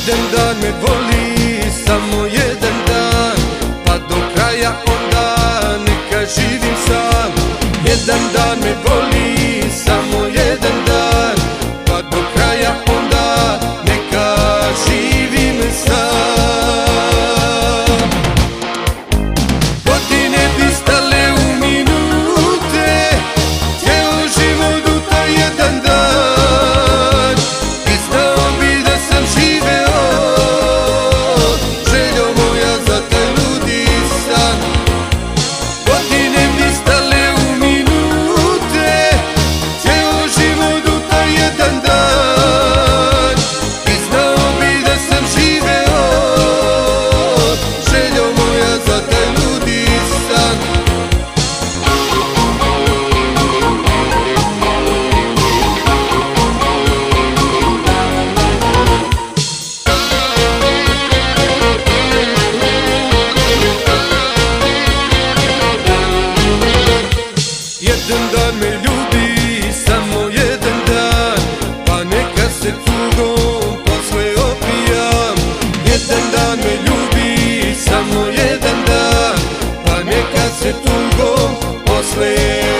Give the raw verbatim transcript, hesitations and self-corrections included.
Jedan dan me voli, samo jedan dan, pa do kraja onda neka živim sam. Jedan dan me voli, samo jedan dan, pa do kraja onda neka živim sam. Godine bi stale u minute, cijelo život u taj jedan dan, i znao bi da sam živeo, željo moja za taj ludi san. Godine bi stale u minute, cijelo život u taj jedan dan, i znao bi da sam živeo, željo moja za taj ludi san. Jedan dan me ljubi, samo jedan dan, pa neka se tugom posle opijam. Jedan dan me ljubi, samo jedan dan, pa neka se tugom posle